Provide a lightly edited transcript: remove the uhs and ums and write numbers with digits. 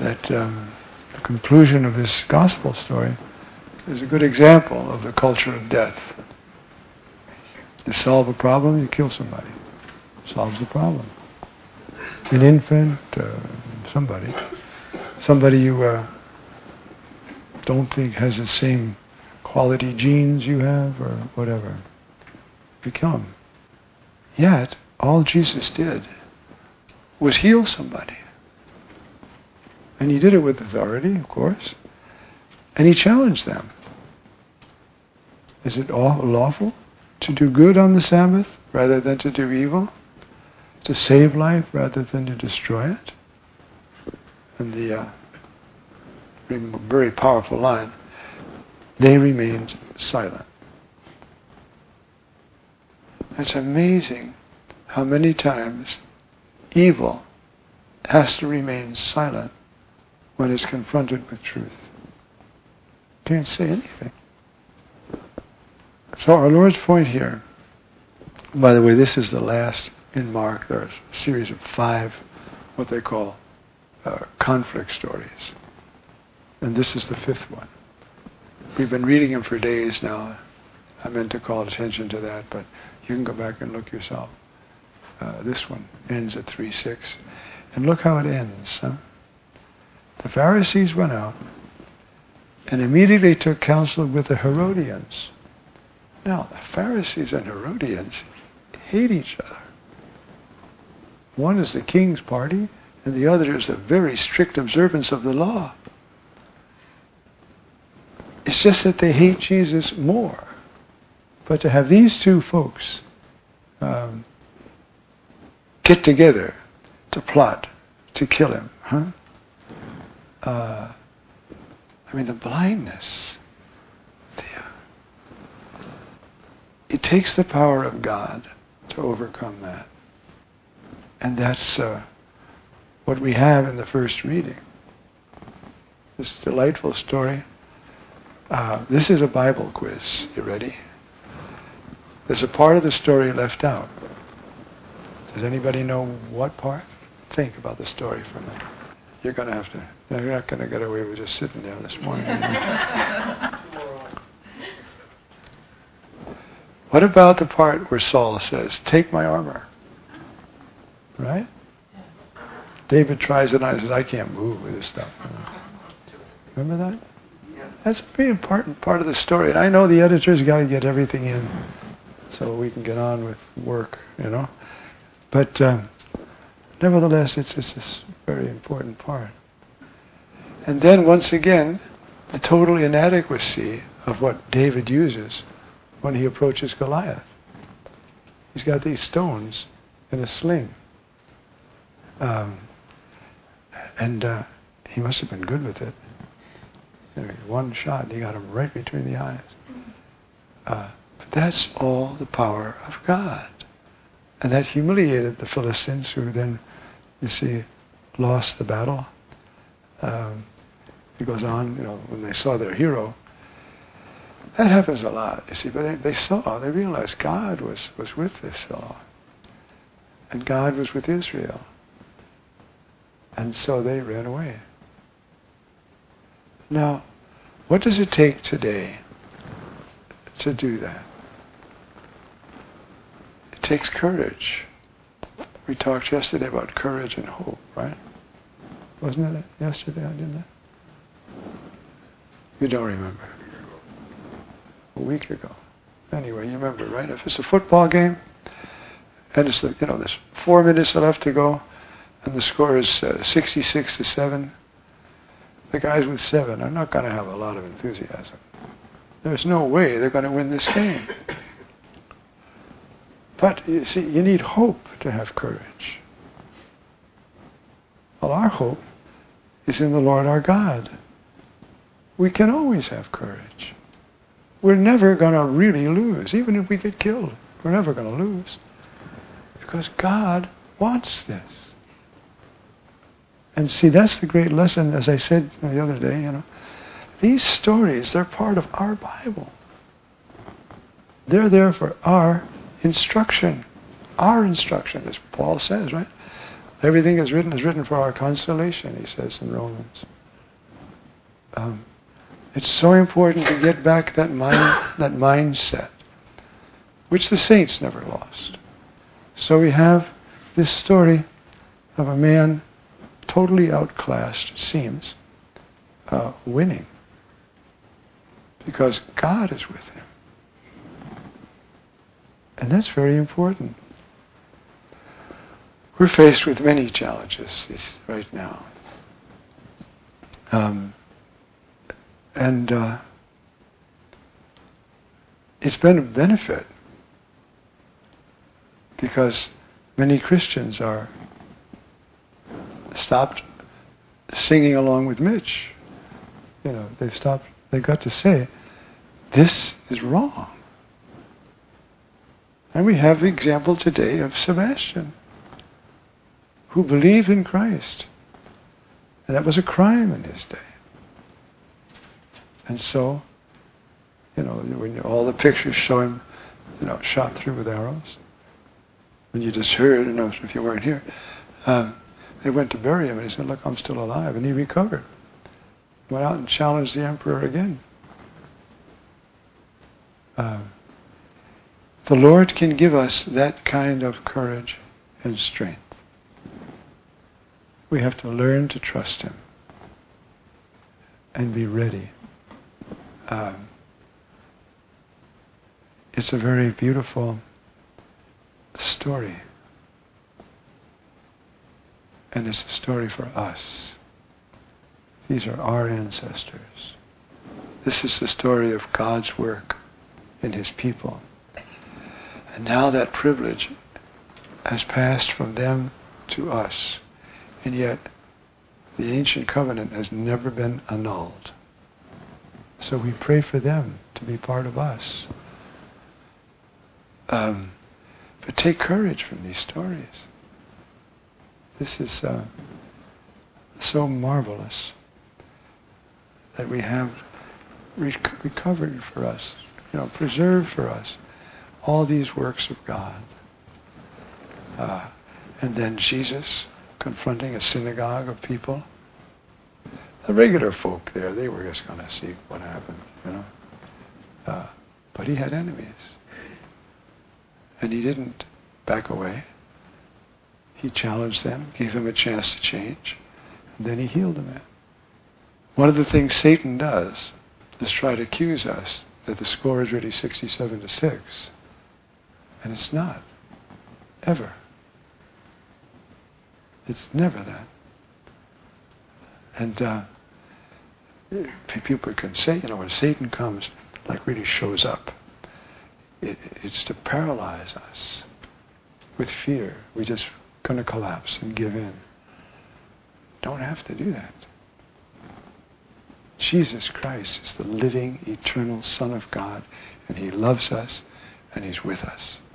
that the conclusion of this gospel story is a good example of the culture of death. To solve a problem, you kill somebody. Solves the problem. An infant, somebody you don't think has the same quality genes you have, or whatever. You kill him. Yet, all Jesus did was heal somebody. And he did it with authority, of course. And he challenged them. Is it lawful to do good on the Sabbath rather than to do evil? To save life rather than to destroy it? And the very powerful line, they remained silent. It's amazing how many times evil has to remain silent when it's confronted with truth. Can't say anything. So our Lord's point here, by the way, this is the last in Mark. There's a series of 5, what they call conflict stories. And this is the 5th one. We've been reading them for days now. I meant to call attention to that, but you can go back and look yourself. This one ends at 3:6. And look how it ends. Huh? The Pharisees went out and immediately took counsel with the Herodians. Now, the Pharisees and Herodians hate each other. One is the king's party, and the other is a very strict observance of the law. It's just that they hate Jesus more. But to have these two folks get together to plot to kill him, the blindness. It takes the power of God to overcome that. And that's what we have in the first reading. This delightful story. This is a Bible quiz. You ready? There's a part of the story left out. Does anybody know what part? Think about the story for a minute. You're not going to get away with just sitting there this morning. What about the part where Saul says, "Take my armor"? Right? David tries it on and says, "I can't move with this stuff." Remember that? That's a very important part of the story. And I know the editor's got to get everything in so we can get on with work, But nevertheless, it's this very important part. And then once again, the total inadequacy of what David uses when he approaches Goliath. He's got these stones in a sling. And he must have been good with it. One shot, he got him right between the eyes. But that's all the power of God. And that humiliated the Philistines, who then, you see, lost the battle. He goes on, when they saw their hero. That happens a lot, you see. But they realized God was with this fellow. And God was with Israel. And so they ran away. Now, what does it take today to do that? It takes courage. We talked yesterday about courage and hope, right? Wasn't it yesterday I did that? You don't remember. A week ago. Anyway, you remember, right? If it's a football game, and it's there's 4 minutes left to go, and the score is 66-7, the guys with 7 are not going to have a lot of enthusiasm. There's no way they're going to win this game. But, you see, you need hope to have courage. Well, our hope is in the Lord our God. We can always have courage. We're never going to really lose. Even if we get killed, we're never going to lose. Because God wants this. And see, that's the great lesson, as I said the other day, These stories, they're part of our Bible. They're there for our instruction. Our instruction, as Paul says, right? Everything is written for our consolation, he says in Romans. It's so important to get back that mindset, which the saints never lost. So we have this story of a man totally outclassed, it seems, winning, because God is with him. And that's very important. We're faced with many challenges right now. And it's been a benefit because many Christians are stopped singing along with Mitch. They've got to say, this is wrong. And we have the example today of Sebastian, who believed in Christ. And that was a crime in his day. And so, when all the pictures show him, shot through with arrows, and you just heard, if you weren't here, they went to bury him, and he said, look, I'm still alive. And he recovered. Went out and challenged the emperor again. The Lord can give us that kind of courage and strength. We have to learn to trust Him and be ready. It's a very beautiful story. And it's a story for us. These are our ancestors. This is the story of God's work in His people. And now that privilege has passed from them to us. And yet, the ancient covenant has never been annulled. So we pray for them to be part of us. But take courage from these stories. This is so marvelous that we have recovered for us, preserved for us all these works of God. And then Jesus confronting a synagogue of people. The regular folk there, they were just going to see what happened, But He had enemies. And He didn't back away. He challenged them, gave them a chance to change, and then He healed them. One of the things Satan does is try to accuse us that the score is really 67-6. And it's not. Ever. It's never that. And people can say, when Satan comes, really shows up, it's to paralyze us with fear. We're just going to collapse and give in. Don't have to do that. Jesus Christ is the living, eternal Son of God, and He loves us, and He's with us.